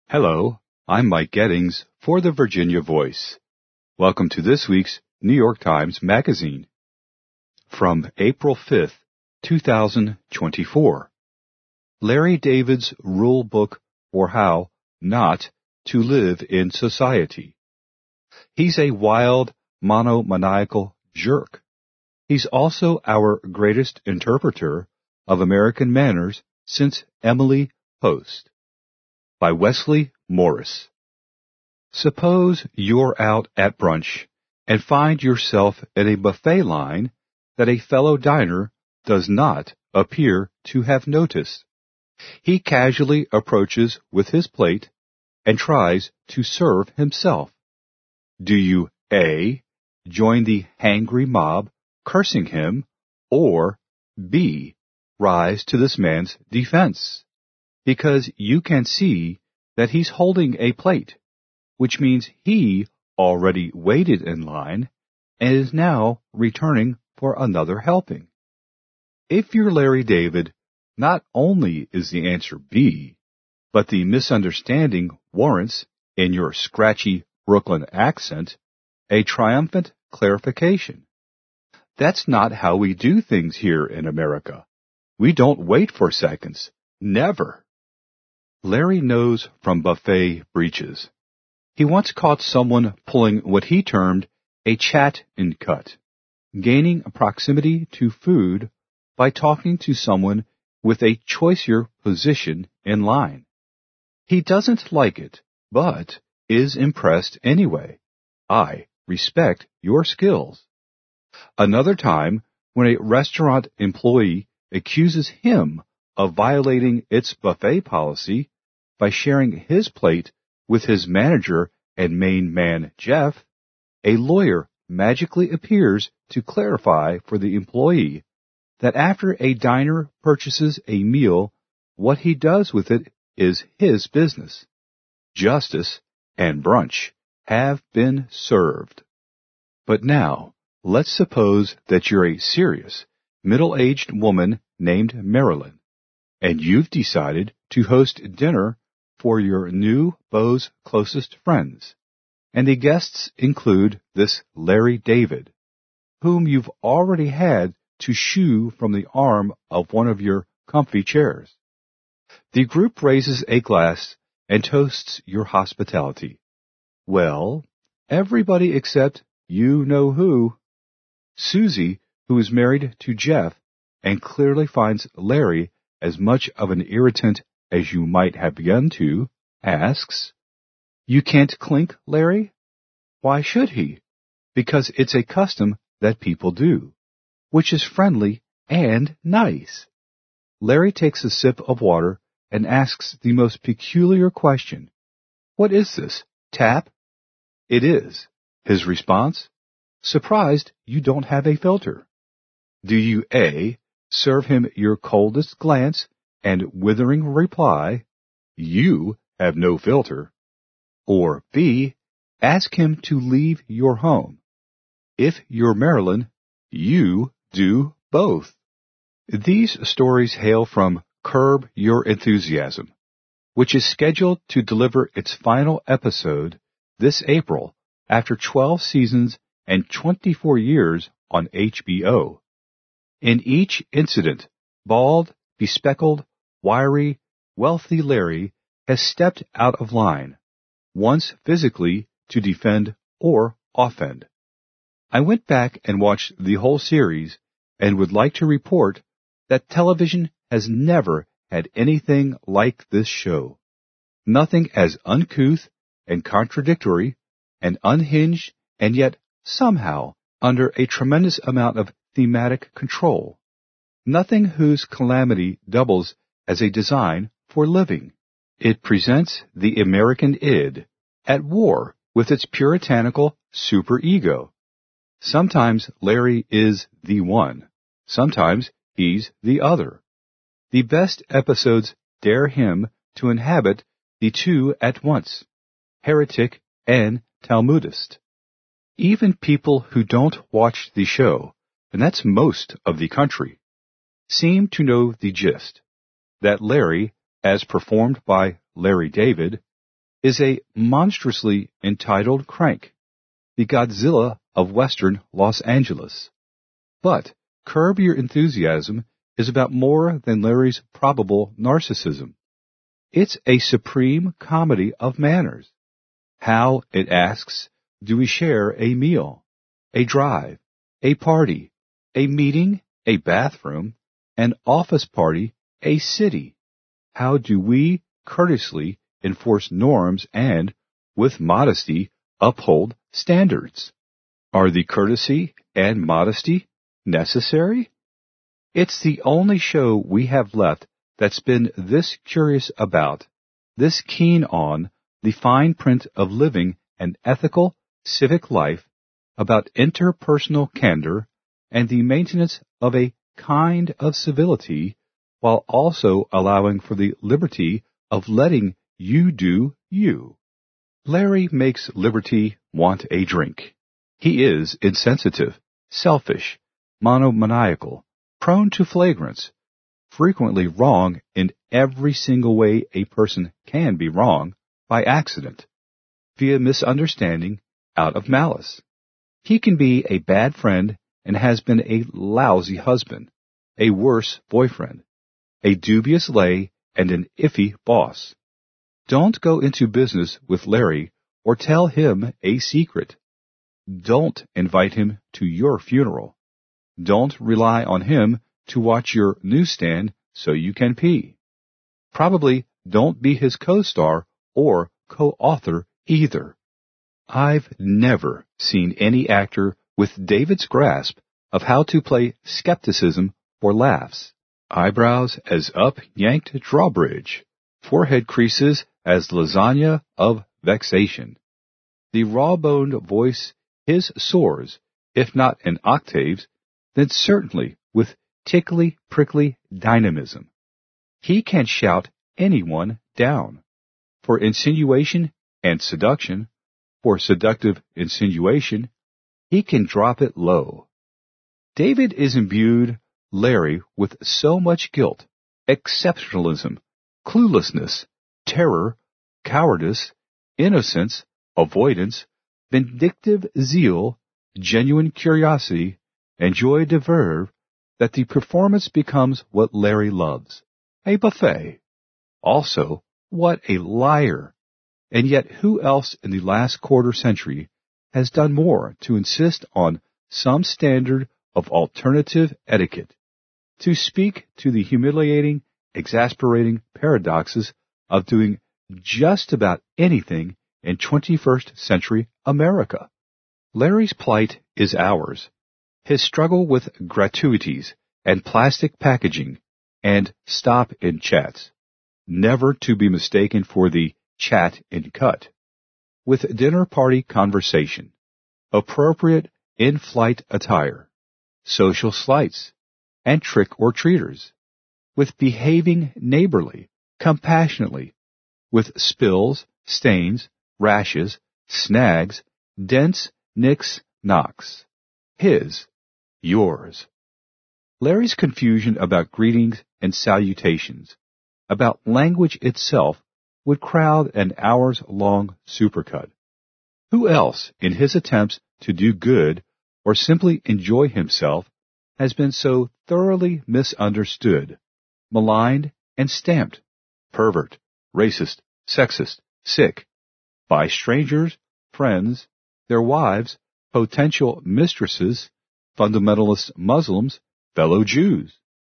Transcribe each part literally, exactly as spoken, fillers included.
Hello, I'm Mike Gettings for the Virginia Voice. Welcome to this week's New York Times Magazine. From April fifth, two thousand twenty-four. Larry David's Rule Book for How Not to Live in Society. He's a wild, monomaniacal jerk. He's also our greatest interpreter of American manners since Emily Post. By Wesley Morris. Suppose you're out at brunch and find yourself in a buffet line that a fellow diner does not appear to have noticed. He casually approaches with his plate and tries to serve himself. Do you A. join the hangry mob cursing him, or B. rise to this man's defense? Because you can see that he's holding a plate, which means he already waited in line and is now returning for another helping. If you're Larry David, not only is the answer B, but the misunderstanding warrants, in your scratchy Brooklyn accent, a triumphant clarification. That's not how we do things here in America. We don't wait for seconds. Never. Larry knows from buffet breaches. He once caught someone pulling what he termed a chat-in-cut, gaining proximity to food by talking to someone with a choicier position in line. He doesn't like it, but is impressed anyway. I respect your skills. Another time, when a restaurant employee accuses him of violating its buffet policy by sharing his plate with his manager and main man, Jeff, a lawyer magically appears to clarify for the employee that after a diner purchases a meal, what he does with it is his business. Justice and brunch have been served. But now, let's suppose that you're a serious, middle-aged woman named Marilyn, and you've decided to host dinner for your new beau's closest friends, and the guests include this Larry David, whom you've already had to shoo from the arm of one of your comfy chairs. The group raises a glass and toasts your hospitality. Well, everybody except you-know-who. Susie, who is married to Jeff and clearly finds Larry as much of an irritant as you might have begun to, asks, "You can't clink, Larry?" Why should he? Because it's a custom that people do, which is friendly and nice. Larry takes a sip of water and asks the most peculiar question. What is this, tap? It is. His response? Surprised you don't have a filter. Do you A. serve him your coldest glance and withering reply, "You have no filter," or B. ask him to leave your home? If you're Marilyn, you do both. These stories hail from Curb Your Enthusiasm, which is scheduled to deliver its final episode this April after twelve seasons and twenty-four years on H B O. In each incident, bald, bespectacled, wiry, wealthy Larry has stepped out of line, once physically to defend or offend. I went back and watched the whole series and would like to report that television has never had anything like this show. Nothing as uncouth and contradictory and unhinged and yet somehow under a tremendous amount of thematic control. Nothing whose calamity doubles as a design for living. It presents the American id at war with its puritanical superego. Sometimes Larry is the one. Sometimes he's the other. The best episodes dare him to inhabit the two at once, heretic and Talmudist. Even people who don't watch the show, and that's most of the country, seem to know the gist, that Larry, as performed by Larry David, is a monstrously entitled crank, the Godzilla of Western Los Angeles. But Curb Your Enthusiasm is about more than Larry's probable narcissism. It's a supreme comedy of manners. How, it asks, do we share a meal, a drive, a party, a meeting, a bathroom, an office party, a city? How do we courteously enforce norms and, with modesty, uphold standards? Are the courtesy and modesty necessary? It's the only show we have left that's been this curious about, this keen on, the fine print of living an ethical, civic life, about interpersonal candor, and the maintenance of a kind of civility, while also allowing for the liberty of letting you do you. Larry makes liberty want a drink. He is insensitive, selfish, monomaniacal, prone to flagrants, frequently wrong in every single way a person can be wrong, by accident, via misunderstanding, out of malice. He can be a bad friend and has been a lousy husband, a worse boyfriend, a dubious lay, and an iffy boss. Don't go into business with Larry or tell him a secret. Don't invite him to your funeral. Don't rely on him to watch your newsstand so you can pee. Probably don't be his co-star or co-author either. I've never seen any actor with David's grasp of how to play skepticism for laughs. Eyebrows as up-yanked drawbridge, forehead creases as lasagna of vexation. The raw-boned voice his soars, if not in octaves, then certainly with tickly, prickly dynamism. He can shout anyone down. For insinuation and seduction, for seductive insinuation, he can drop it low. David is imbued, Larry, with so much guilt, exceptionalism, cluelessness, terror, cowardice, innocence, avoidance, vindictive zeal, genuine curiosity, and joie de vivre, that the performance becomes what Larry loves, a buffet. Also, what a liar! And yet who else in the last quarter century has done more to insist on some standard of alternative etiquette, to speak to the humiliating, exasperating paradoxes of doing just about anything in twenty-first century America? Larry's plight is ours. His struggle with gratuities and plastic packaging and stop in chats, never to be mistaken for the chat in cut, with dinner party conversation, appropriate in-flight attire, social slights, and trick-or-treaters, with behaving neighborly, compassionately, with spills, stains, rashes, snags, dents, nicks, knocks. His, yours. Larry's confusion about greetings and salutations, about language itself, would crowd an hours-long supercut. Who else, in his attempts to do good or simply enjoy himself, has been so thoroughly misunderstood, maligned, and stamped, pervert, racist, sexist, sick, by strangers, friends, their wives, potential mistresses, fundamentalist Muslims, fellow Jews?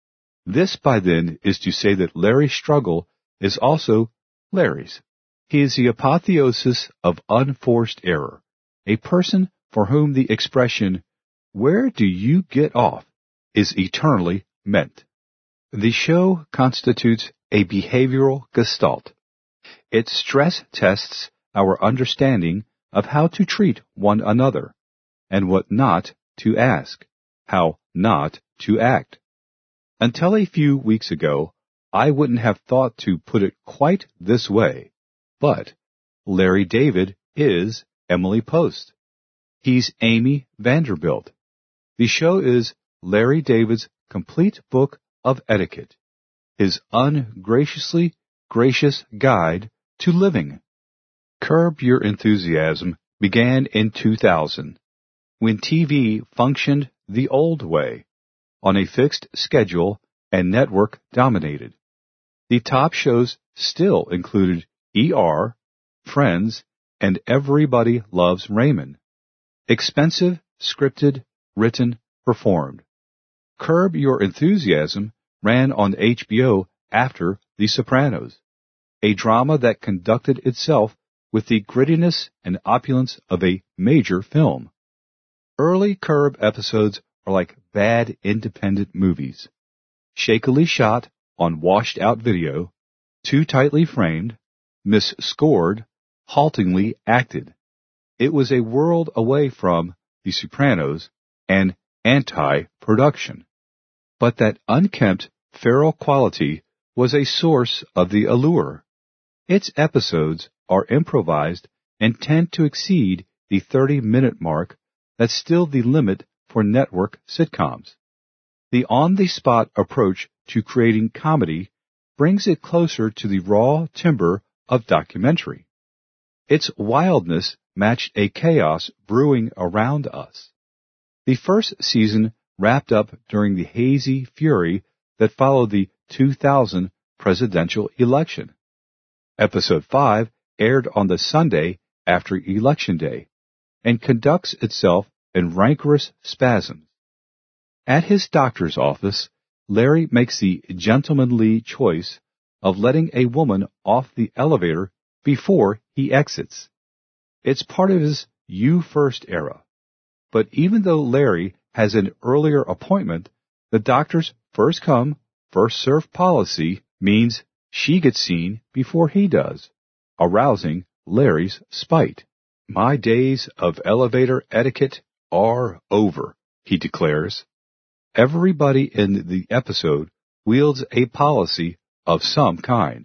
This, by then, is to say that Larry's struggle is also Larry's. He is the apotheosis of unforced error, a person for whom the expression, "Where do you get off?" is eternally meant. The show constitutes a behavioral gestalt. It stress tests our understanding of how to treat one another, and what not to ask, how not to act. Until a few weeks ago, I wouldn't have thought to put it quite this way, but Larry David is Emily Post. He's Amy Vanderbilt. The show is Larry David's complete book of etiquette, his ungraciously gracious guide to living. Curb Your Enthusiasm began in two thousand, when T V functioned the old way, on a fixed schedule and network dominated. The top shows still included E R, Friends, and Everybody Loves Raymond. Expensive, scripted, written, performed. Curb Your Enthusiasm ran on H B O after The Sopranos, a drama that conducted itself with the grittiness and opulence of a major film. Early Curb episodes are like bad independent movies, shakily shot on washed-out video, too tightly framed, mis-scored, haltingly acted. It was a world away from The Sopranos and anti-production. But that unkempt, feral quality was a source of the allure. Its episodes are improvised and tend to exceed the thirty-minute mark that's still the limit for network sitcoms. The on-the-spot approach to creating comedy brings it closer to the raw timber of documentary. Its wildness matched a chaos brewing around us. The first season wrapped up during the hazy fury that followed the two thousand presidential election. Episode five aired on the Sunday after Election Day and conducts itself in rancorous spasms. At his doctor's office, Larry makes the gentlemanly choice of letting a woman off the elevator before he exits. It's part of his You First era. But even though Larry has an earlier appointment, the doctor's first come, first served policy means she gets seen before he does, arousing Larry's spite. My days of elevator etiquette are over, he declares. Everybody in the episode wields a policy of some kind,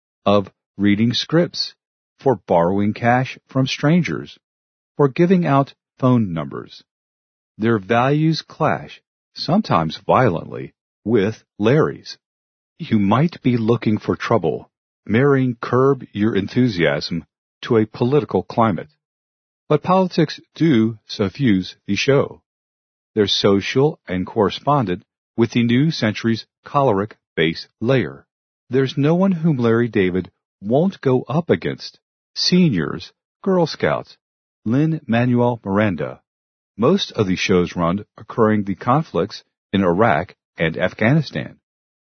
of reading scripts, for borrowing cash from strangers, for giving out phone numbers. Their values clash, sometimes violently, with Larry's. You might be looking for trouble, marrying Curb Your Enthusiasm to a political climate. But politics do suffuse the show. They're social and correspondent with the new century's choleric base layer. There's no one whom Larry David won't go up against. Seniors, Girl Scouts, Lin-Manuel Miranda. Most of the show's run occurring the conflicts in Iraq and Afghanistan.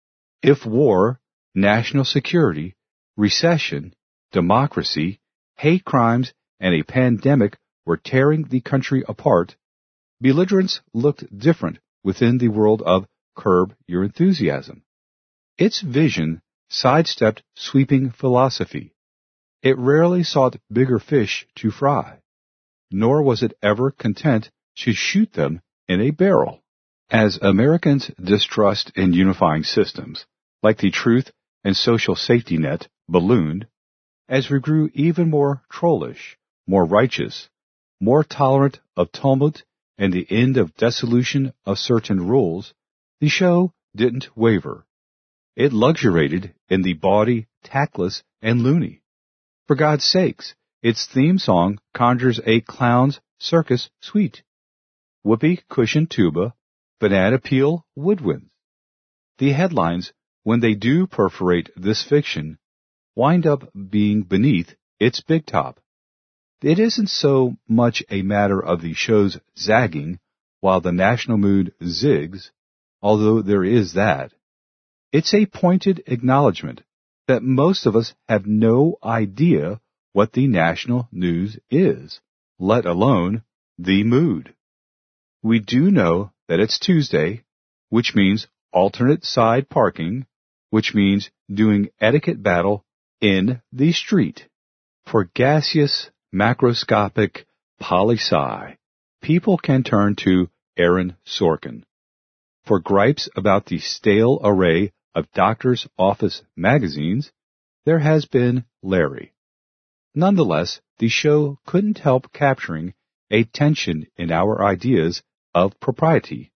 If war, national security, recession, democracy, hate crimes, and a pandemic were tearing the country apart, belligerence looked different within the world of Curb Your Enthusiasm. Its vision sidestepped sweeping philosophy. It rarely sought bigger fish to fry, nor was it ever content to shoot them in a barrel. As Americans' distrust in unifying systems, like the truth and social safety net, ballooned, as we grew even more trollish, more righteous, more tolerant of tumult and the end of dissolution of certain rules, the show didn't waver. It luxuriated in the bawdy, tactless, and loony. For God's sakes, its theme song conjures a clown's circus suite. Whoopee cushion tuba, banana peel woodwinds. The headlines, when they do perforate this fiction, wind up being beneath its big top. It isn't so much a matter of the show's zagging while the national mood zigs, although there is that. It's a pointed acknowledgement that most of us have no idea what the national news is, let alone the mood. We do know that it's Tuesday, which means alternate side parking, which means doing etiquette battle in the street. For gaseous, macroscopic poli-sci, people can turn to Aaron Sorkin. For gripes about the stale array of doctor's office magazines, there has been Larry. Nonetheless, the show couldn't help capturing a tension in our ideas of propriety.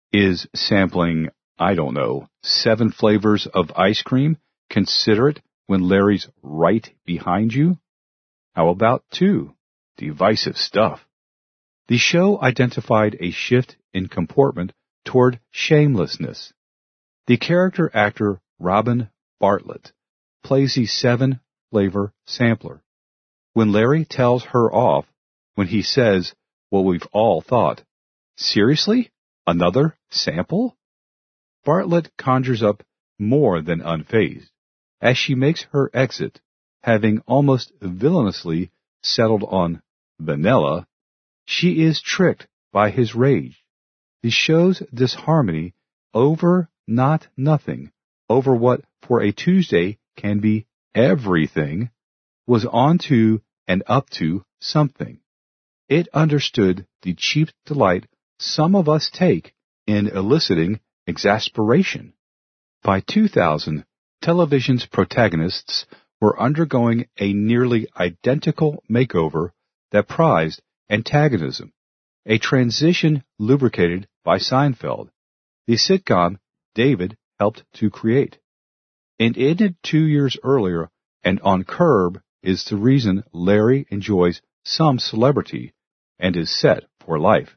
Is sampling, I don't know, seven flavors of ice cream considerate when Larry's right behind you? How about two? Divisive stuff. The show identified a shift in comportment toward shamelessness. The character actor Robin Bartlett plays the seven-flavor sampler. When Larry tells her off, when he says what we've all thought, seriously? Another sample? Bartlett conjures up more than unfazed. As she makes her exit, having almost villainously settled on vanilla, she is tricked by his rage. The show's disharmony over not nothing, over what for a Tuesday can be everything, was on to and up to something. It understood the cheap delight some of us take in eliciting exasperation. By two thousand, television's protagonists were undergoing a nearly identical makeover that prized antagonism, a transition lubricated by Seinfeld, the sitcom David helped to create. And ended two years earlier, and on Curb is the reason Larry enjoys some celebrity and is set for life.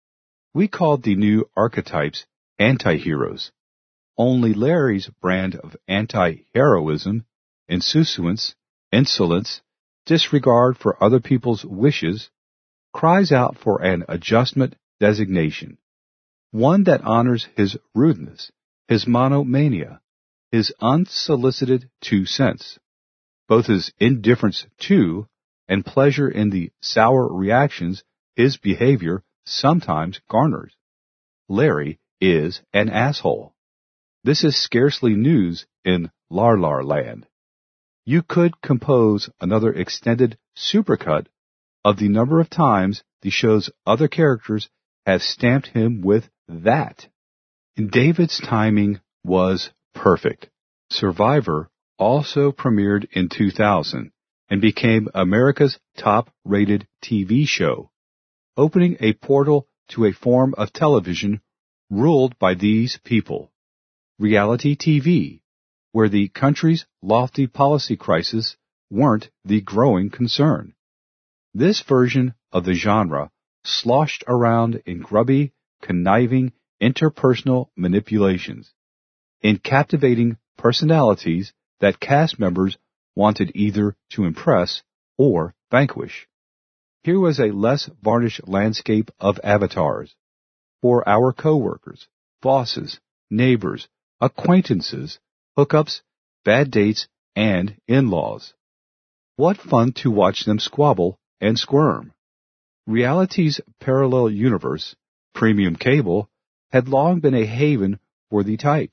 We called the new archetypes anti-heroes. Only Larry's brand of anti-heroism, insouciance, insolence, disregard for other people's wishes, cries out for an adjustment designation, one that honors his rudeness, his monomania, his unsolicited two cents, both his indifference to and pleasure in the sour reactions his behavior sometimes garners. Larry is an asshole. This is scarcely news in Lar-Lar Land. You could compose another extended supercut of the number of times the show's other characters have stamped him with that. David's timing was perfect. Survivor also premiered in two thousand and became America's top-rated T V show, opening a portal to a form of television ruled by these people. Reality T V, where the country's lofty policy crisis weren't the growing concern. This version of the genre sloshed around in grubby, conniving, interpersonal manipulations, in captivating personalities that cast members wanted either to impress or vanquish. Here was a less varnished landscape of avatars for our coworkers, bosses, neighbors, acquaintances, hookups, bad dates, and in-laws. What fun to watch them squabble and squirm. Reality's parallel universe, premium cable, had long been a haven for the type.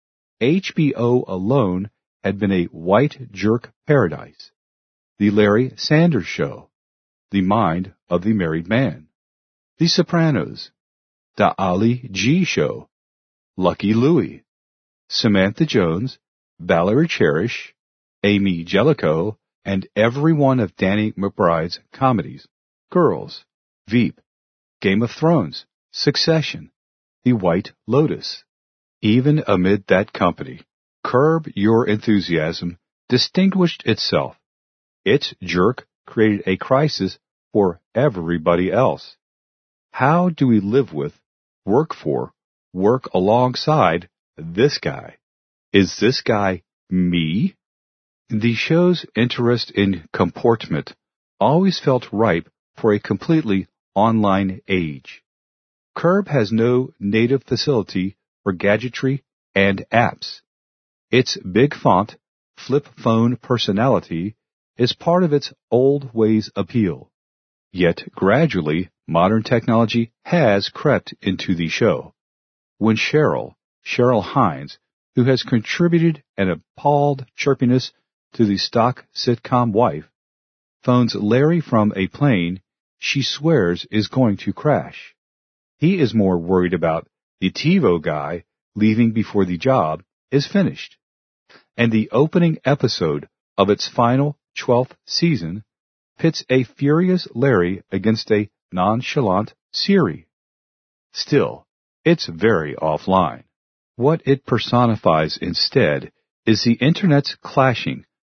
H B O alone had been a white jerk paradise. The Larry Sanders Show, The Mind of the Married Man, The Sopranos, The Ali G Show, Lucky Louie, Samantha Jones, Valerie Cherish, Amy Jellicoe, and every one of Danny McBride's comedies, Girls, Veep, Game of Thrones, Succession, The White Lotus. Even amid that company, Curb Your Enthusiasm distinguished itself. Its jerk created a crisis for everybody else. How do we live with, work for, work alongside this guy? Is this guy me? The show's interest in comportment always felt ripe for a completely online age. Curb has no native facility for gadgetry and apps. Its big font, flip phone personality is part of its old ways appeal. Yet gradually, modern technology has crept into the show. When Cheryl, Cheryl Hines, who has contributed an appalled chirpiness to the stock sitcom wife, phones Larry from a plane she swears is going to crash. He is more worried about the TiVo guy leaving before the job is finished. And the opening episode of its final twelfth season pits a furious Larry against a nonchalant Siri. Still, it's very offline. What it personifies instead is the Internet's clashing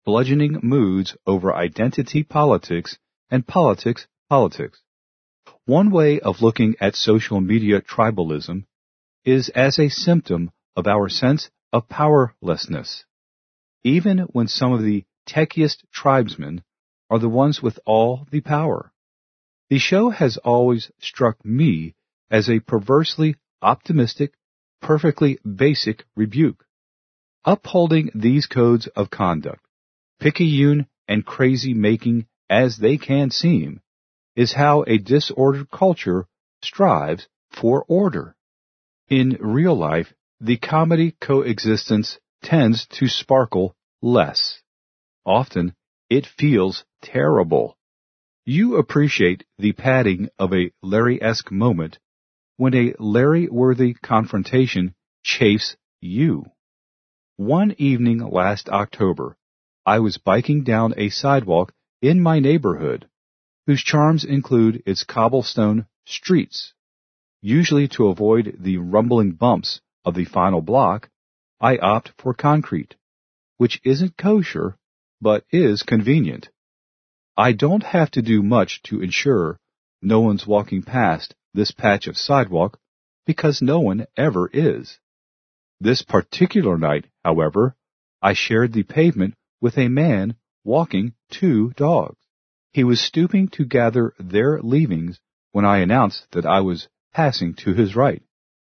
bludgeoning moods over identity politics and politics politics. One way of looking at social media tribalism is as a symptom of our sense of powerlessness, even when some of the techiest tribesmen are the ones with all the power. The show has always struck me as a perversely optimistic, perfectly basic rebuke. Upholding these codes of conduct, picayune and crazy-making as they can seem, is how a disordered culture strives for order. In real life, the comedy coexistence tends to sparkle less. Often, it feels terrible. You appreciate the padding of a Larry-esque moment when a Larry-worthy confrontation chafes you. One evening last October, I was biking down a sidewalk in my neighborhood, whose charms include its cobblestone streets. Usually to avoid the rumbling bumps of the final block, I opt for concrete, which isn't kosher, but is convenient. I don't have to do much to ensure no one's walking past this patch of sidewalk, because no one ever is. This particular night, however, I shared the pavement with a man walking two dogs. He was stooping to gather their leavings when I announced that I was passing to his right.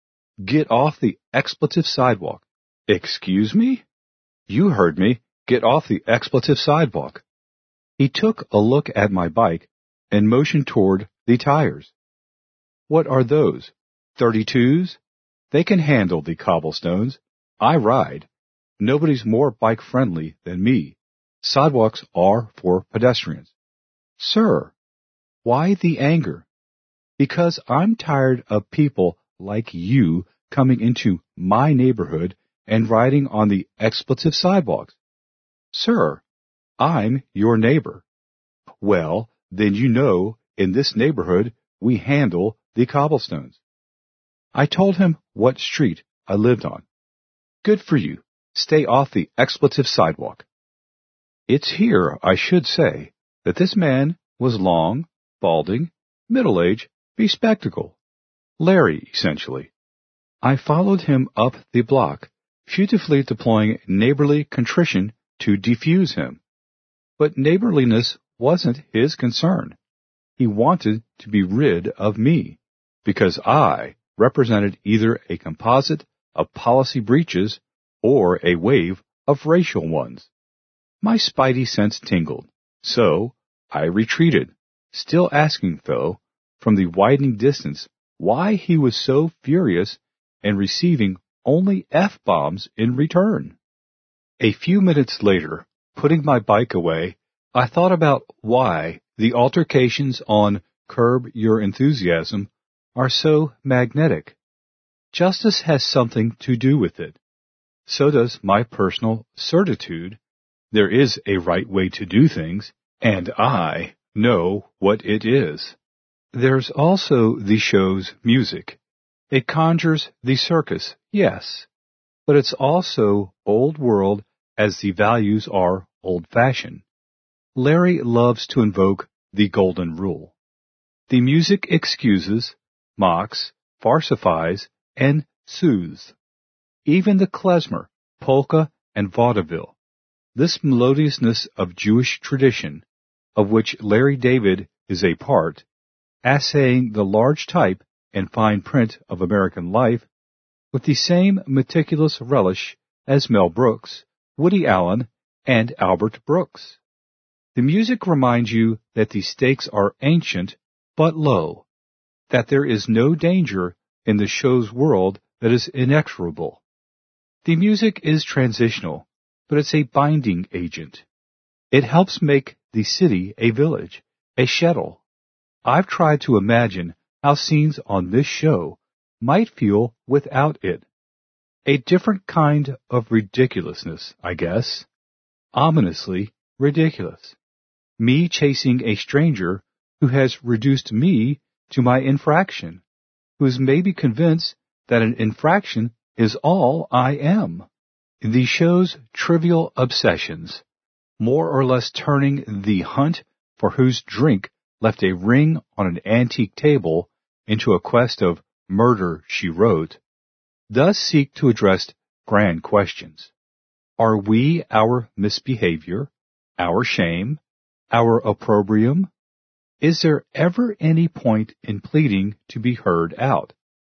Get off the expletive sidewalk. Excuse me? You heard me. Get off the expletive sidewalk. He took a look at my bike and motioned toward the tires. What are those? thirty-twos? They can handle the cobblestones. I ride. Nobody's more bike-friendly than me. Sidewalks are for pedestrians. Sir, why the anger? Because I'm tired of people like you coming into my neighborhood and riding on the expletive sidewalks. Sir, I'm your neighbor. Well, then you know in this neighborhood we handle the cobblestones. I told him what street I lived on. Good for you. Stay off the expletive sidewalk. It's here, I should say, that this man was long, balding, middle-aged, bespectacled. Larry, essentially. I followed him up the block, furtively deploying neighborly contrition to defuse him. But neighborliness wasn't his concern. He wanted to be rid of me, because I represented either a composite of policy breaches or a wave of racial ones. My spidey sense tingled, so I retreated, still asking, though, from the widening distance, why he was so furious and receiving only F-bombs in return. A few minutes later, putting my bike away, I thought about why the altercations on Curb Your Enthusiasm are so magnetic. Justice has something to do with it. So does my personal certitude. There is a right way to do things, and I know what it is. There's also the show's music. It conjures the circus, yes, but it's also old world as the values are old-fashioned. Larry loves to invoke the golden rule. The music excuses, mocks, farsifies, and soothes. Even the klezmer, polka, and vaudeville. This melodiousness of Jewish tradition, of which Larry David is a part, assaying the large type and fine print of American life with the same meticulous relish as Mel Brooks, Woody Allen, and Albert Brooks. The music reminds you that the stakes are ancient but low, that there is no danger in the show's world that is inexorable. The music is transitional, but it's a binding agent. It helps make the city a village, a shtetl. I've tried to imagine how scenes on this show might feel without it. A different kind of ridiculousness, I guess. Ominously ridiculous. Me chasing a stranger who has reduced me to my infraction, who is maybe convinced that an infraction is all I am. The show's trivial obsessions, more or less turning the hunt for whose drink left a ring on an antique table into a quest of Murder, She Wrote, does seek to address grand questions. Are we our misbehavior, our shame, our opprobrium? Is there ever any point in pleading to be heard out?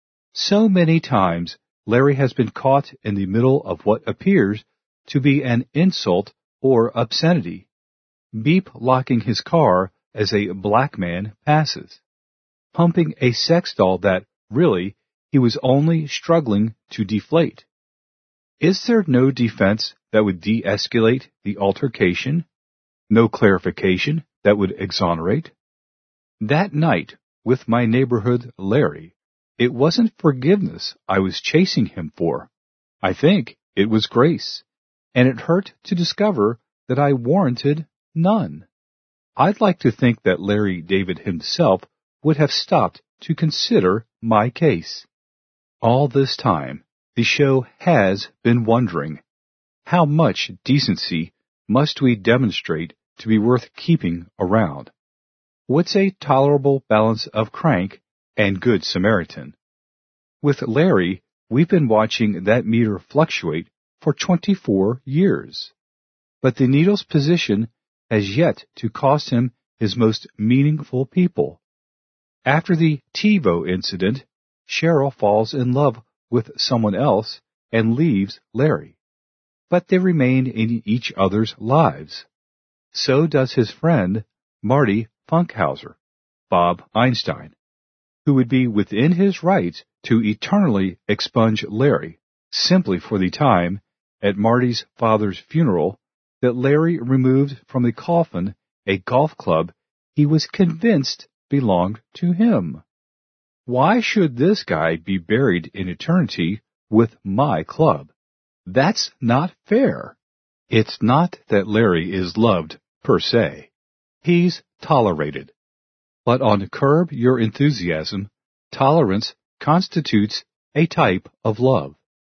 So many times Larry has been caught in the middle of what appears to be an insult or obscenity, beep locking his car as a black man passes, pumping a sex doll that, really, he was only struggling to deflate. Is there no defense that would de-escalate the altercation? No clarification that would exonerate? That night, with my neighborhood Larry, it wasn't forgiveness I was chasing him for. I think it was grace, and it hurt to discover that I warranted none. I'd like to think that Larry David himself would have stopped to consider my case. All this time, the show has been wondering, how much decency must we demonstrate to be worth keeping around? What's a tolerable balance of crank and good Samaritan? With Larry, we've been watching that meter fluctuate for twenty-four years. But the needle's position has yet to cost him his most meaningful people. After the TiVo incident, Cheryl falls in love with someone else and leaves Larry. But they remain in each other's lives. So does his friend, Marty Funkhauser, Bob Einstein, who would be within his rights to eternally expunge Larry simply for the time, at Marty's father's funeral, that Larry removed from the coffin a golf club he was convinced belonged to him. Why should this guy be buried in eternity with my club? That's not fair. It's not that Larry is loved, per se. He's tolerated. But on Curb Your Enthusiasm, tolerance constitutes a type of love.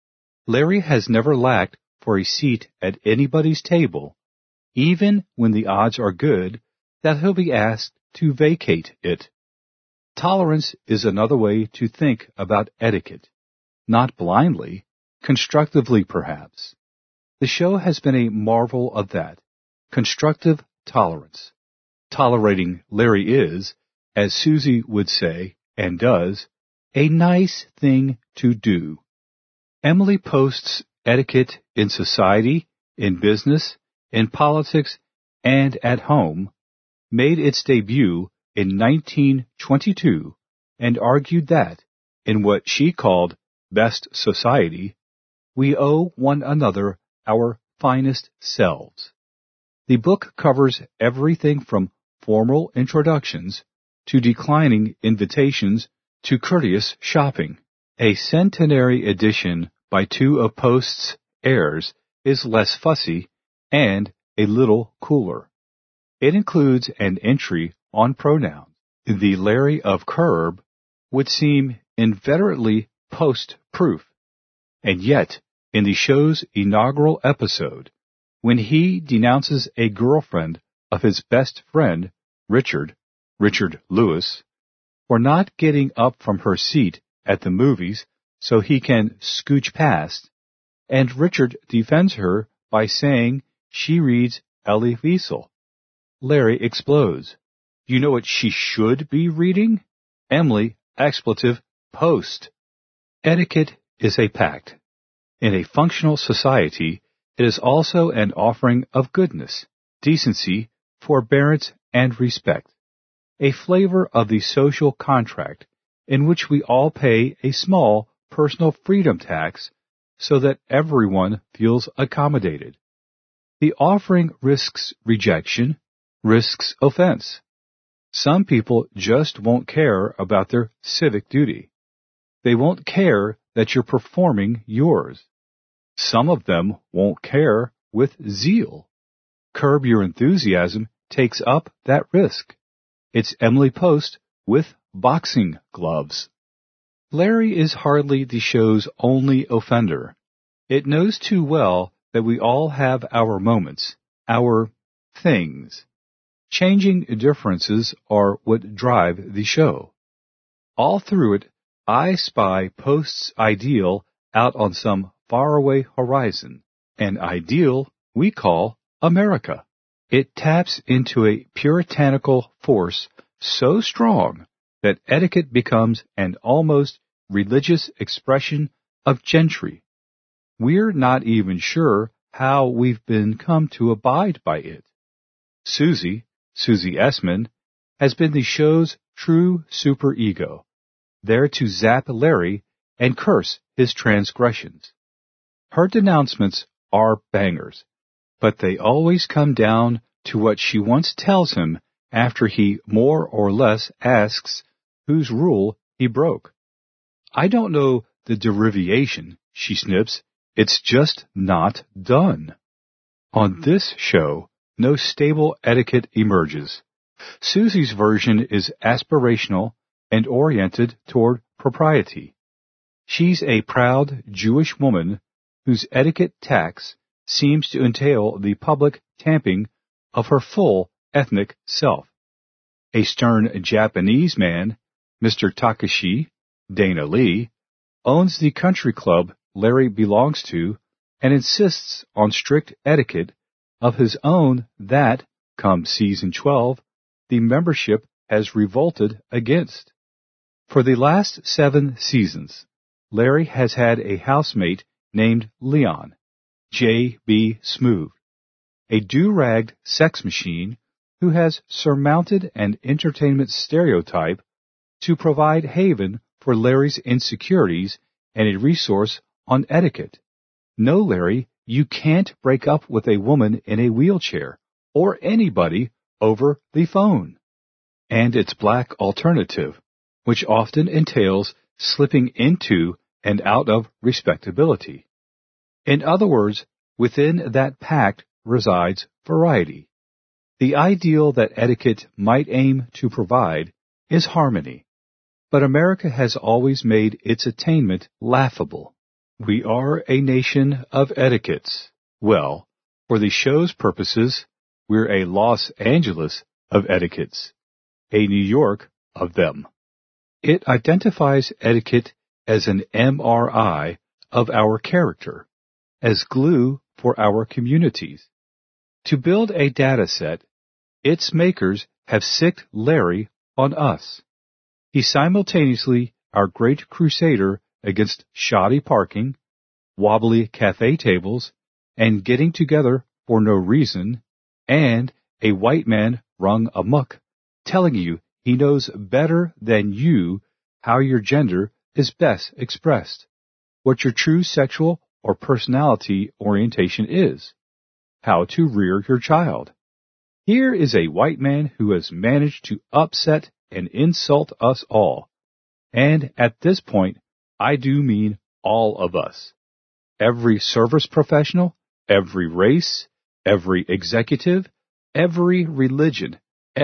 Larry has never lacked for a seat at anybody's table, even when the odds are good that he'll be asked to vacate it. Tolerance is another way to think about etiquette, not blindly, constructively perhaps. The show has been a marvel of that, constructive tolerance. Tolerating Larry is, as Susie would say, and does, a nice thing to do. Emily Post's Etiquette in Society, in Business, in Politics, and at Home made its debut in nineteen twenty-two and argued that, in what she called best society, we owe one another our finest selves. The book covers everything from formal introductions to declining invitations to courteous shopping. A centenary edition by two of Post's heirs is less fussy and a little cooler. It includes an entry on pronouns. The Larry of Curb would seem inveterately post-proof, and yet, in the show's inaugural episode, when he denounces a girlfriend of his best friend, Richard, Richard Lewis, for not getting up from her seat at the movies so he can scooch past, and Richard defends her by saying she reads Elie Wiesel, Larry explodes. You know what she should be reading? Emily, expletive, Post. Etiquette is a pact. In a functional society, it is also an offering of goodness, decency, forbearance, and respect, a flavor of the social contract in which we all pay a small personal freedom tax so that everyone feels accommodated. The offering risks rejection, risks offense. Some people just won't care about their civic duty. They won't care that you're performing yours. Some of them won't care with zeal. Curb Your Enthusiasm takes up that risk. It's Emily Post with boxing gloves. Larry is hardly the show's only offender. It knows too well that we all have our moments, our things. Changing differences are what drive the show. All through it, I spy Post's ideal out on some faraway horizon, an ideal we call America. It taps into a puritanical force so strong that etiquette becomes an almost religious expression of gentry. We're not even sure how we've been come to abide by it. Susie, Susie Essman, has been the show's true superego, there to zap Larry and curse his transgressions. Her denouncements are bangers, but they always come down to what she once tells him after he more or less asks whose rule he broke. I don't know the derivation, she snips. It's just not done. On this show, no stable etiquette emerges. Susie's version is aspirational and oriented toward propriety. She's a proud Jewish woman whose etiquette tax seems to entail the public tamping of her full ethnic self. A stern Japanese man, Mister Takashi, Dana Lee, owns the country club Larry belongs to and insists on strict etiquette of his own that, come season twelve, the membership has revolted against. For the last seven seasons, Larry has had a housemate named Leon, J B. Smoove, a do-ragged sex machine who has surmounted an entertainment stereotype to provide haven for Larry's insecurities and a resource on etiquette. No, Larry, you can't break up with a woman in a wheelchair or anybody over the phone. And its black alternative, which often entails slipping into and out of respectability. In other words, within that pact resides variety. The ideal that etiquette might aim to provide is harmony, but America has always made its attainment laughable. We are a nation of etiquettes. Well, for the show's purposes, we're a Los Angeles of etiquettes, a New York of them. It identifies etiquette as an M R I of our character, as glue for our communities. To build a data set, its makers have sicked Larry on us. He's simultaneously our great crusader against shoddy parking, wobbly cafe tables, and getting together for no reason, and a white man rung amuck, telling you he knows better than you how your gender is best expressed, what your true sexual or personality orientation is, how to rear your child. Here is a white man who has managed to upset and insult us all. And at this point, I do mean all of us. Every service professional, every race, every executive, every religion,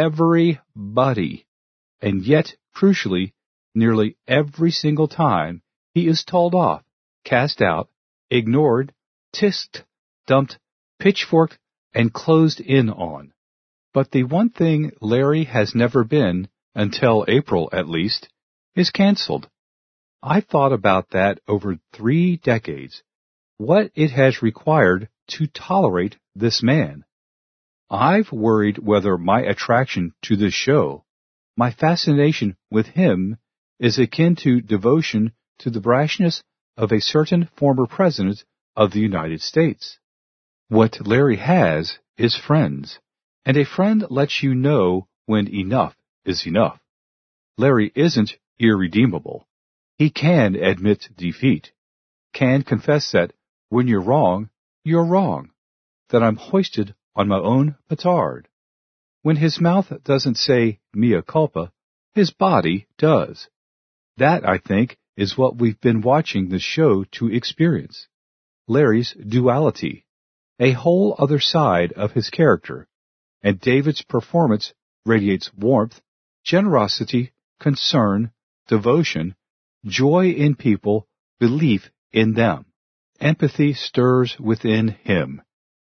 everybody. And yet, crucially, nearly every single time, he is told off, cast out, ignored, tisked, dumped, pitchforked, and closed in on. But the one thing Larry has never been, until April at least, is canceled. I thought about that over three decades, what it has required to tolerate this man. I've worried whether my attraction to this show, my fascination with him, is akin to devotion to the brashness of a certain former president of the United States. What Larry has is friends, and a friend lets you know when enough is enough. Larry isn't irredeemable. He can admit defeat, can confess that when you're wrong, you're wrong, that I'm hoisted on my own petard. When his mouth doesn't say mea culpa, his body does. That, I think, is what we've been watching the show to experience. Larry's duality, a whole other side of his character, and David's performance radiates warmth, generosity, concern, devotion, joy in people, belief in them. Empathy stirs within him.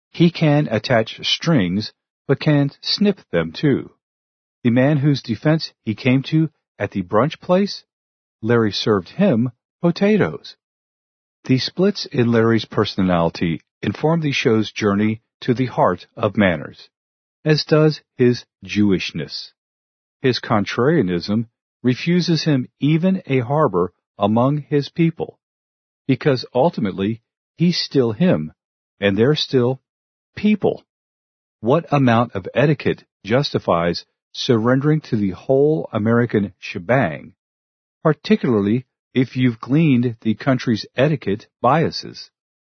He can attach strings, but can snip them too. The man whose defense he came to at the brunch place, Larry served him potatoes. The splits in Larry's personality inform the show's journey to the heart of manners, as does his Jewishness. His contrarianism refuses him even a harbor among his people, because ultimately he's still him, and they're still people. What amount of etiquette justifies surrendering to the whole American shebang, particularly if you've gleaned the country's etiquette biases?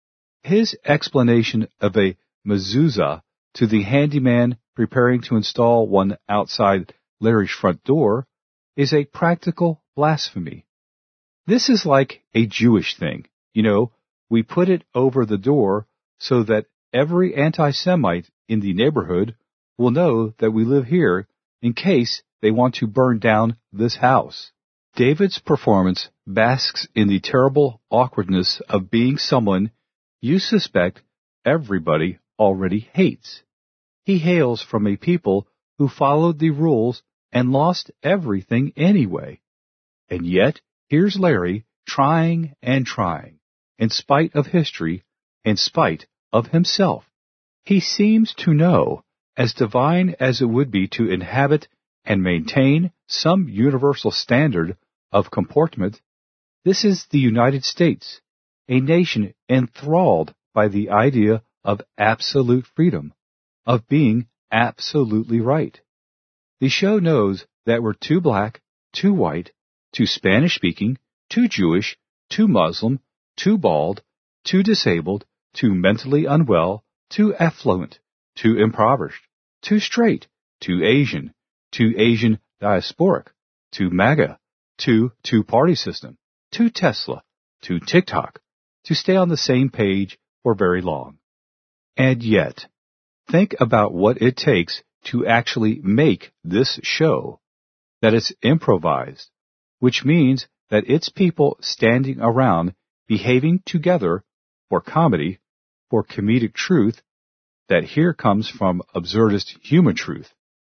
His explanation of a mezuzah to the handyman preparing to install one outside Larry's front door is a practical blasphemy. This is like a Jewish thing. You know, we put it over the door so that every anti-Semite in the neighborhood will know that we live here in case they want to burn down this house. David's performance basks in the terrible awkwardness of being someone you suspect everybody already hates. He hails from a people who followed the rules and lost everything anyway. And yet, here's Larry trying and trying, in spite of history, in spite of himself. He seems to know, as divine as it would be to inhabit and maintain some universal standard of comportment, this is the United States, a nation enthralled by the idea of absolute freedom, of being absolutely right. The show knows that we're too black, too white, too Spanish-speaking, too Jewish, too Muslim, too bald, too disabled, too mentally unwell, too affluent, too impoverished, too straight, too Asian, too Asian diasporic, too MAGA, too two-party system, too Tesla, too TikTok, to stay on the same page for very long. And yet, think about what it takes to actually make this show, that it's improvised, which means that it's people standing around behaving together for comedy, for comedic truth, that here comes from absurdist human truth.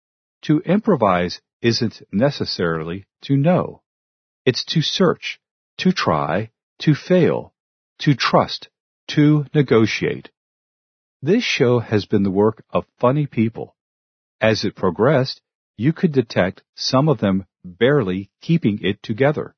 To improvise isn't necessarily to know. It's to search, to try, to fail, to trust, to negotiate. This show has been the work of funny people. As it progressed, you could detect some of them barely keeping it together.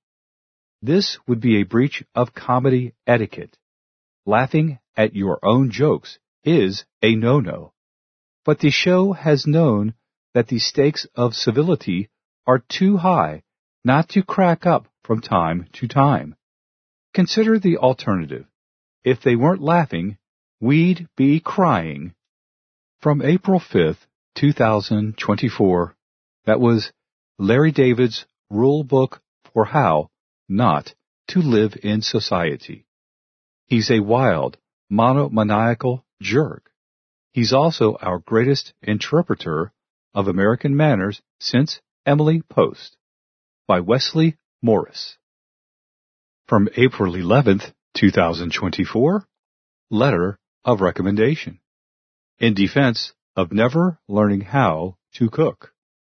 This would be a breach of comedy etiquette. Laughing at your own jokes is a no-no. But the show has known that the stakes of civility are too high not to crack up from time to time. Consider the alternative. If they weren't laughing, we'd be crying. From April fifth, two thousand twenty-four, that was Larry David's rule book for how not to live in society. He's a wild, monomaniacal jerk. He's also our greatest interpreter of American manners since Emily Post, by Wesley Morris. From April eleventh, two thousand twenty-four, Letter of Recommendation. In defense of never learning how to cook.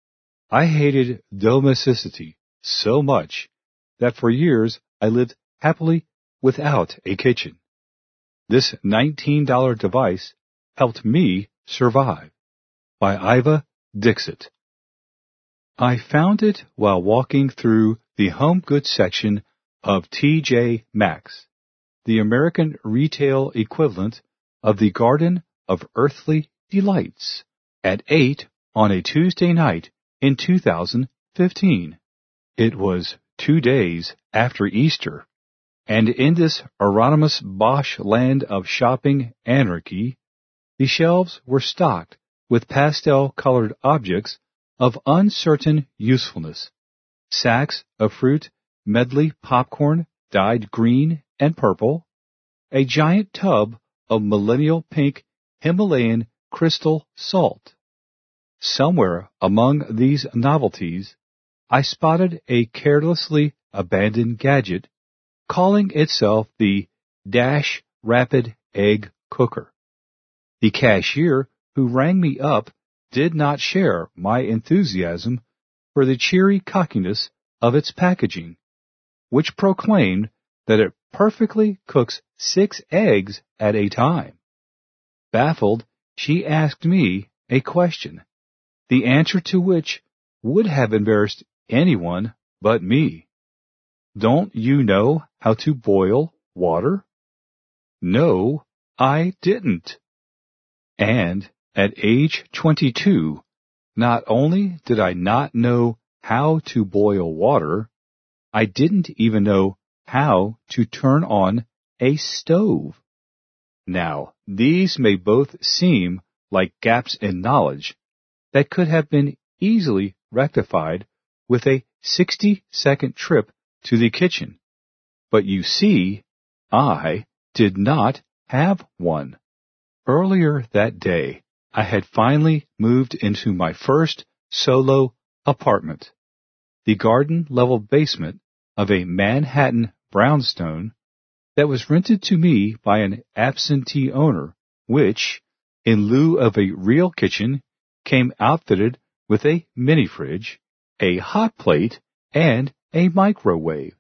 I hated domesticity so much that for years I lived happily without a kitchen. This nineteen dollar device helped me survive. By Iva Dixit. I found it while walking through the home goods section of T J Maxx, the American retail equivalent of the Garden of Earthly Delights, at eight on a Tuesday night in two thousand fifteen. It was two days after Easter, and in this Euronymous Bosch land of shopping anarchy, the shelves were stocked with pastel-colored objects of uncertain usefulness, sacks of fruit medley popcorn dyed green and purple, a giant tub of millennial pink Himalayan crystal salt. Somewhere among these novelties, I spotted a carelessly abandoned gadget calling itself the Dash Rapid Egg Cooker. The cashier who rang me up did not share my enthusiasm for the cheery cockiness of its packaging, which proclaimed that it perfectly cooks six eggs at a time. Baffled, she asked me a question, the answer to which would have embarrassed anyone but me. Don't you know how to boil water? No, I didn't. And at age twenty-two, not only did I not know how to boil water, I didn't even know how to turn on a stove. Now, these may both seem like gaps in knowledge that could have been easily rectified with a sixty-second trip to the kitchen. But you see, I did not have one. Earlier that day, I had finally moved into my first solo apartment, the garden-level basement of a Manhattan brownstone that was rented to me by an absentee owner, which, in lieu of a real kitchen, came outfitted with a mini-fridge, a hot plate, and a microwave.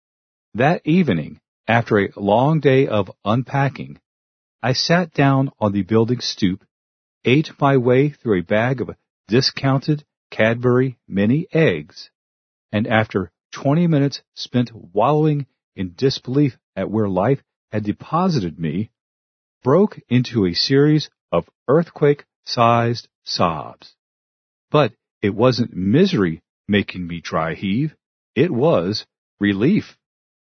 That evening, after a long day of unpacking, I sat down on the building stoop, ate my way through a bag of discounted Cadbury mini eggs, and after twenty minutes spent wallowing in disbelief at where life had deposited me, broke into a series of earthquake-sized sobs. But it wasn't misery making me dry heave, it was relief.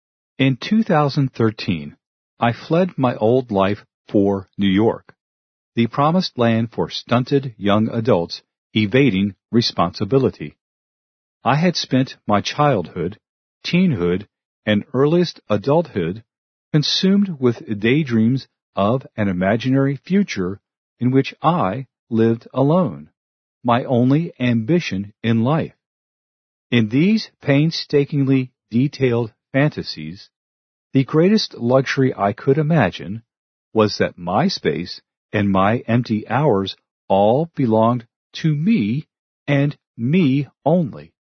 In two thousand thirteen, I fled my old life for New York, the promised land for stunted young adults evading responsibility. I had spent my childhood, teenhood, and earliest adulthood consumed with daydreams of an imaginary future in which I lived alone, my only ambition in life. In these painstakingly detailed fantasies, the greatest luxury I could imagine was that my space and my empty hours all belonged to me and me only.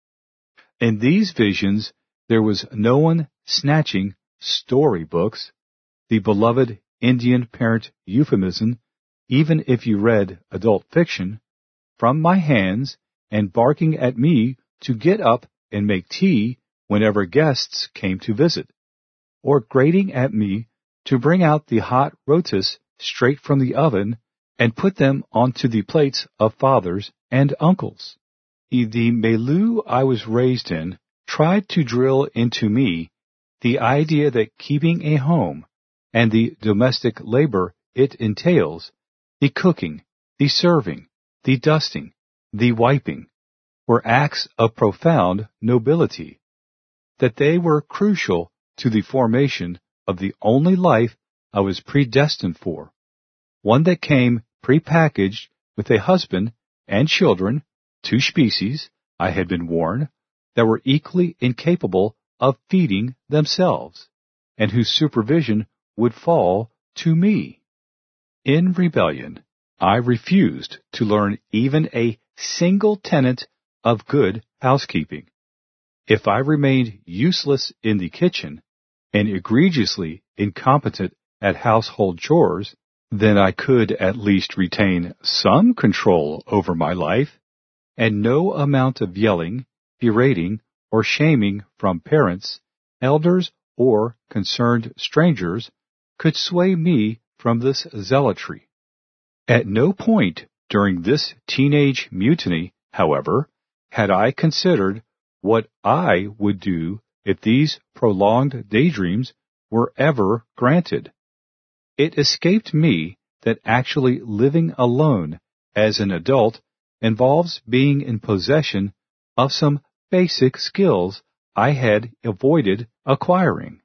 In these visions, there was no one snatching storybooks, the beloved Indian parent euphemism, even if you read adult fiction, from my hands and barking at me to get up and make tea whenever guests came to visit, or grating at me to bring out the hot rotis straight from the oven and put them onto the plates of fathers and uncles. The milieu I was raised in tried to drill into me the idea that keeping a home and the domestic labor it entails, the cooking, the serving, the dusting, the wiping, were acts of profound nobility, that they were crucial to the formation of the only life I was predestined for, one that came prepackaged with a husband and children, two species, I had been warned, that were equally incapable of feeding themselves, and whose supervision would fall to me. In rebellion, I refused to learn even a single tenet of good housekeeping. If I remained useless in the kitchen and egregiously incompetent at household chores, then I could at least retain some control over my life, and no amount of yelling, berating, or shaming from parents, elders, or concerned strangers could sway me from this zealotry. At no point during this teenage mutiny, however, had I considered what I would do if these prolonged daydreams were ever granted. It escaped me that actually living alone as an adult involves being in possession of some basic skills I had avoided acquiring.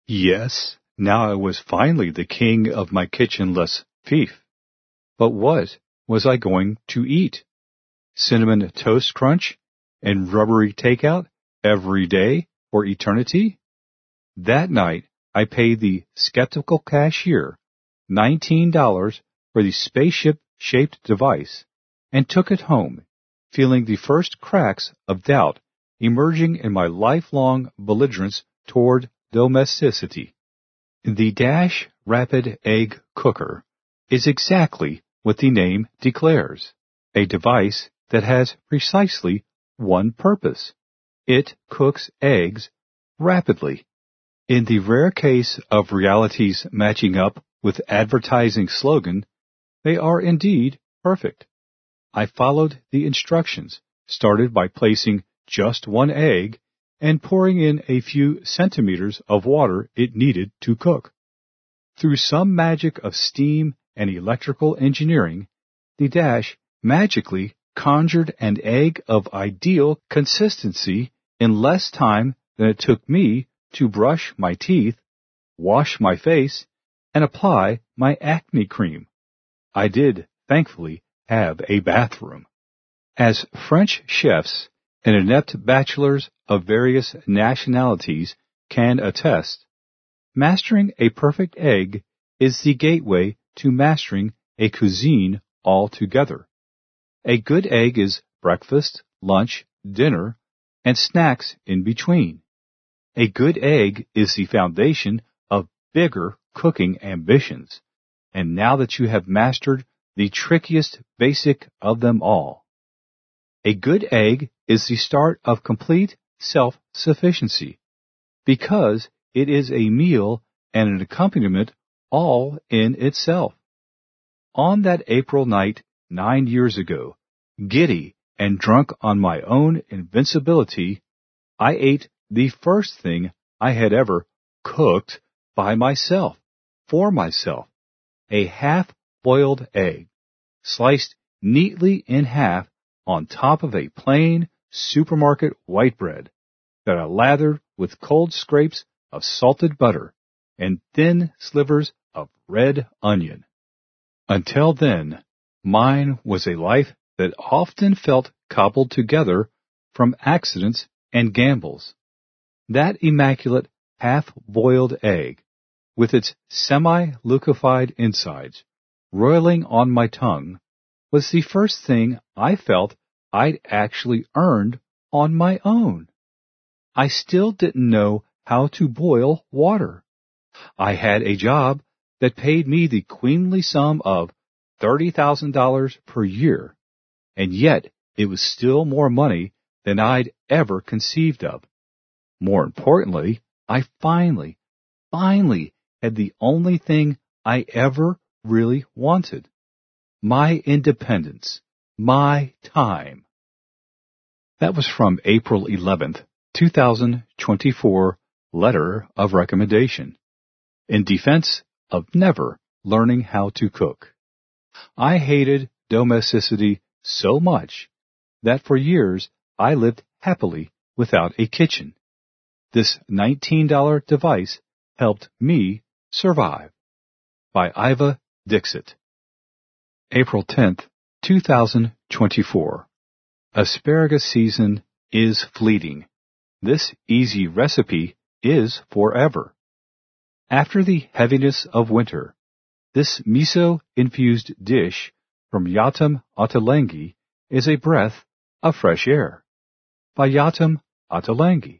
Yes, now I was finally the king of my kitchenless fief. But what was I going to eat? Cinnamon Toast Crunch and rubbery takeout every day for eternity? That night, I paid the skeptical cashier nineteen dollars for the spaceship-shaped device and took it home, feeling the first cracks of doubt emerging in my lifelong belligerence toward domesticity. The Dash Rapid Egg Cooker is exactly what the name declares, a device that has precisely one purpose. It cooks eggs rapidly. In the rare case of realities matching up with advertising slogan, they are indeed perfect. I followed the instructions, started by placing just one egg and pouring in a few centimeters of water it needed to cook. Through some magic of steam and electrical engineering, the Dash magically conjured an egg of ideal consistency in less time than it took me to brush my teeth, wash my face, and apply my acne cream. I did, thankfully, have a bathroom. As French chefs and inept bachelors of various nationalities can attest, mastering a perfect egg is the gateway to mastering a cuisine altogether. A good egg is breakfast, lunch, dinner, and snacks in between. A good egg is the foundation of bigger cooking ambitions. And now that you have mastered the trickiest basic of them all, a good egg is the start of complete self-sufficiency, because it is a meal and an accompaniment all in itself. On that April night nine years ago, giddy and drunk on my own invincibility, I ate the first thing I had ever cooked by myself, for myself, a half-boiled egg, sliced neatly in half on top of a plain supermarket white bread that I lathered with cold scrapes of salted butter and thin slivers of red onion. Until then, mine was a life that often felt cobbled together from accidents and gambles. That immaculate half-boiled egg, with its semi-liquefied insides roiling on my tongue, was the first thing I felt I'd actually earned on my own. I still didn't know how to boil water. I had a job that paid me the queenly sum of thirty thousand dollars per year, and yet it was still more money than I'd ever conceived of. More importantly, I finally, finally had the only thing I ever really wanted: my independence, my time. That was from April eleventh, two thousand twenty-four, Letter of Recommendation, in defense of never learning how to cook. I hated domesticity so much that for years I lived happily without a kitchen. This nineteen dollar device helped me survive. By Iva Dixit. April tenth, two thousand twenty-four. Asparagus season is fleeting. This easy recipe is forever. After the heaviness of winter, this miso-infused dish from Yatam Ottolenghi is a breath of fresh air. By Yatam Ottolenghi.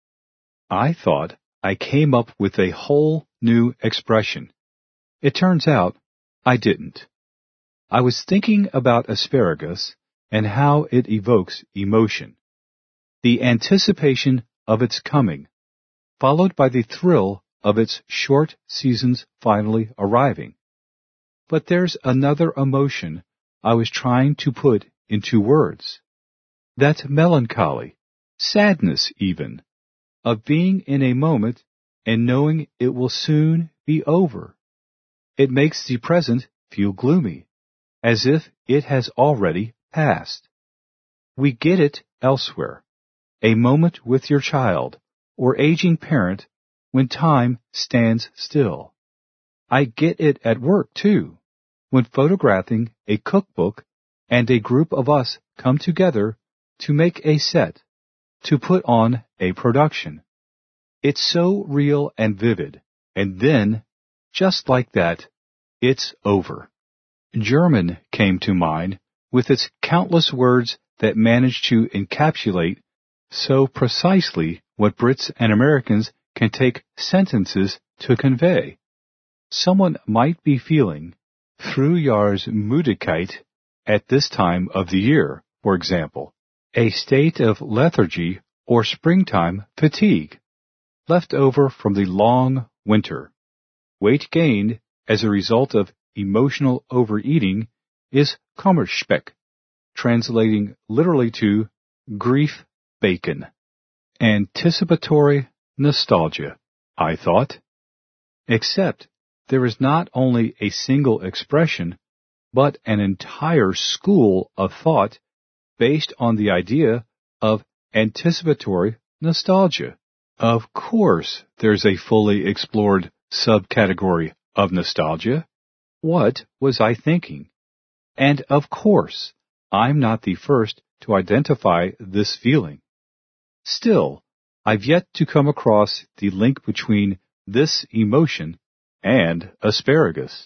I thought I came up with a whole new expression. It turns out I didn't. I was thinking about asparagus and how it evokes emotion. The anticipation of its coming, followed by the thrill of its short seasons finally arriving. But there's another emotion I was trying to put into words. That melancholy, sadness even, of being in a moment and knowing it will soon be over. It makes the present feel gloomy, as if it has already passed. We get it elsewhere, a moment with your child or aging parent when time stands still. I get it at work, too, when photographing a cookbook and a group of us come together to make a set, to put on a production. It's so real and vivid, and then, just like that, it's over. German came to mind with its countless words that manage to encapsulate so precisely what Brits and Americans can take sentences to convey. Someone might be feeling Frühjahrsmüdigkeit at this time of the year, for example, a state of lethargy or springtime fatigue, left over from the long winter. Weight gained as a result of emotional overeating is Kummerspeck, translating literally to grief bacon. Anticipatory nostalgia, I thought. Except there is not only a single expression, but an entire school of thought based on the idea of anticipatory nostalgia. Of course, there's a fully explored subcategory of nostalgia. What was I thinking? And of course, I'm not the first to identify this feeling. Still, I've yet to come across the link between this emotion and asparagus,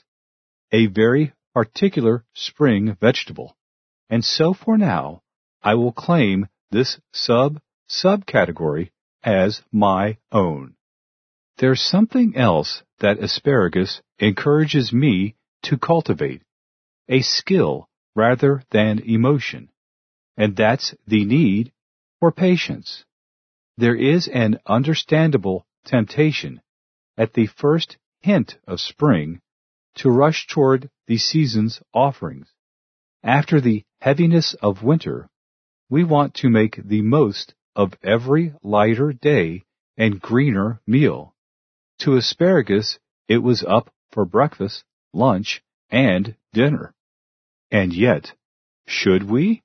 a very particular spring vegetable. And so for now, I will claim this sub-subcategory as my own. There's something else that asparagus encourages me to cultivate, a skill rather than emotion, and that's the need for patience. There is an understandable temptation at the first hint of spring to rush toward the season's offerings. After the heaviness of winter, we want to make the most of every lighter day and greener meal. To asparagus, it was up for breakfast, lunch, and dinner. And yet, should we?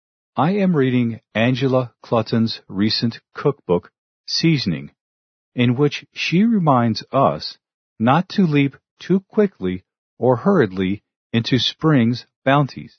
I am reading Angela Clutton's recent cookbook, Seasoning, in which she reminds us not to leap too quickly or hurriedly into spring's bounties.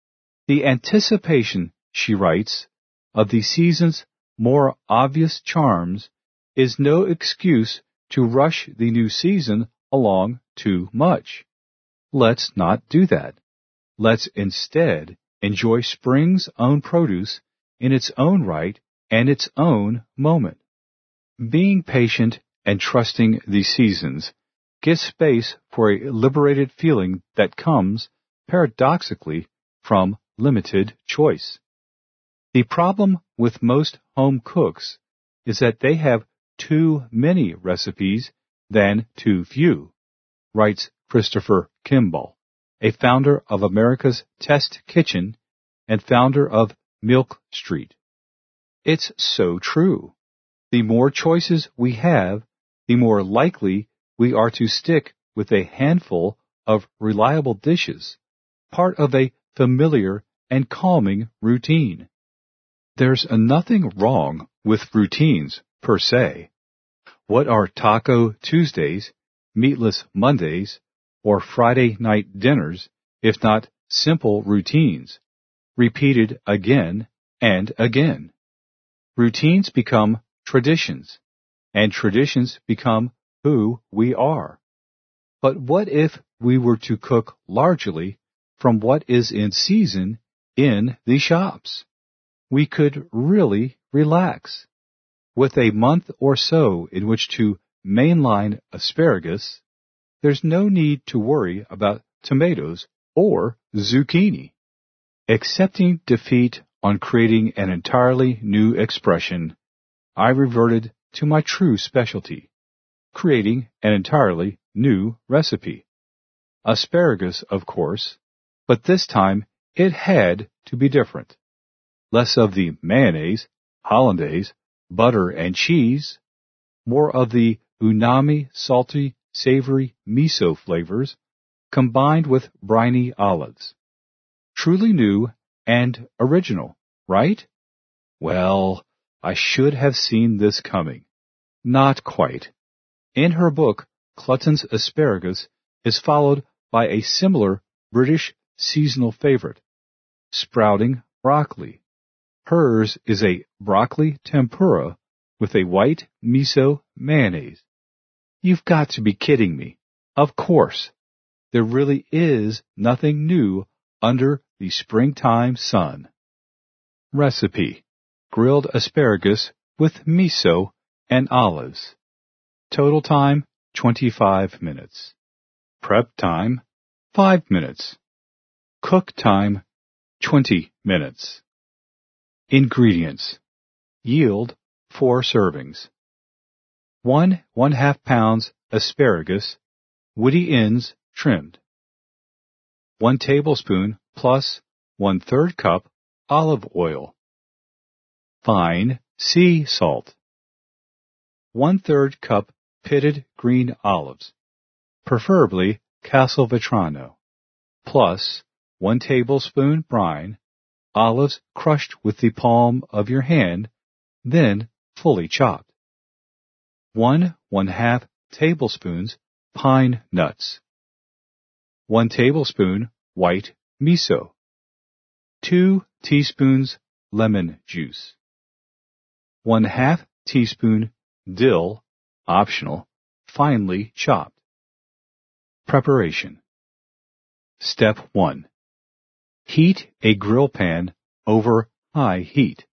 The anticipation, she writes, of the season's more obvious charms is no excuse to rush the new season along too much. Let's not do that. Let's instead enjoy spring's own produce in its own right and its own moment. Being patient and trusting the seasons gives space for a liberated feeling that comes, paradoxically, from limited choice. The problem with most home cooks is that they have too many recipes than too few, writes Christopher Kimball, a founder of America's Test Kitchen and founder of Milk Street. It's so true. The more choices we have, the more likely we are to stick with a handful of reliable dishes, part of a familiar and calming routine. There's nothing wrong with routines, per se. What are Taco Tuesdays, Meatless Mondays, or Friday night dinners, if not simple routines, repeated again and again? Routines become traditions, and traditions become who we are. But what if we were to cook largely from what is in season in the shops? We could really relax. With a month or so in which to mainline asparagus, there's no need to worry about tomatoes or zucchini. Accepting defeat on creating an entirely new expression, I reverted to my true specialty, creating an entirely new recipe. Asparagus, of course, but this time it had to be different. Less of the mayonnaise, hollandaise, butter, and cheese, more of the umami, salty, savory miso flavors, combined with briny olives. Truly new and original, right? Well, I should have seen this coming. Not quite. In her book, Clutton's Asparagus is followed by a similar British seasonal favorite, sprouting broccoli. Hers is a broccoli tempura with a white miso mayonnaise. You've got to be kidding me. Of course. there really is nothing new under the springtime sun. Recipe: grilled asparagus with miso and olives. Total time, twenty-five minutes. Prep time, five minutes. Cook time, twenty minutes. Ingredients: yield, four servings. One one-half pounds asparagus, woody ends trimmed. One tablespoon plus one-third cup olive oil. Fine sea salt. One-third cup pitted green olives, preferably Castelvetrano, plus one tablespoon brine, olives crushed with the palm of your hand, then fully chopped. One one-half tablespoons pine nuts. One tablespoon white miso. Two teaspoons lemon juice. One half teaspoon dill, optional, finely chopped. Preparation. Step one. Heat a grill pan over high heat.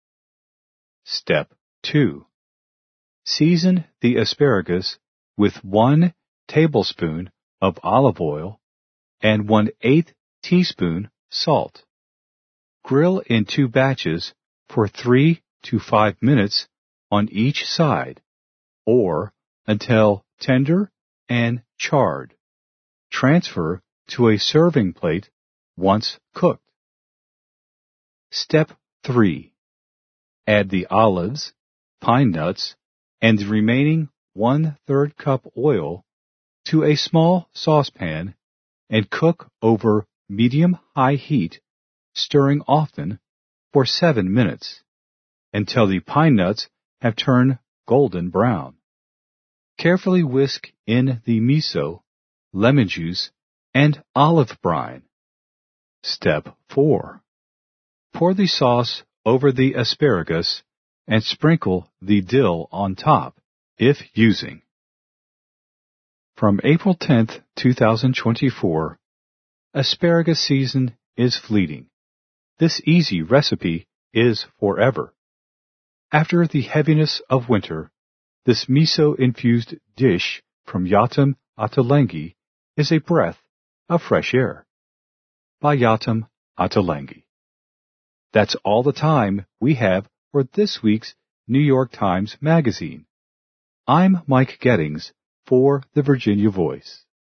Step two. Season the asparagus with one tablespoon of olive oil and one-eighth teaspoon salt. Grill in two batches for three to five minutes on each side, or until tender and charred. Transfer to a serving plate once cooked. Step three. Add the olives, pine nuts, and the remaining one-third cup oil to a small saucepan and cook over medium-high heat, stirring often, for seven minutes, until the pine nuts have turned golden brown. Carefully whisk in the miso, lemon juice, and olive brine. Step four. Pour the sauce over the asparagus and sprinkle the dill on top, if using. From April tenth, two thousand twenty-four, asparagus season is fleeting. This easy recipe is forever. After the heaviness of winter, this miso-infused dish from Yotam Ottolenghi is a breath of fresh air. By Yotam Ottolenghi. That's all the time we have for this week's New York Times Magazine. I'm Mike Gettings for the Virginia Voice.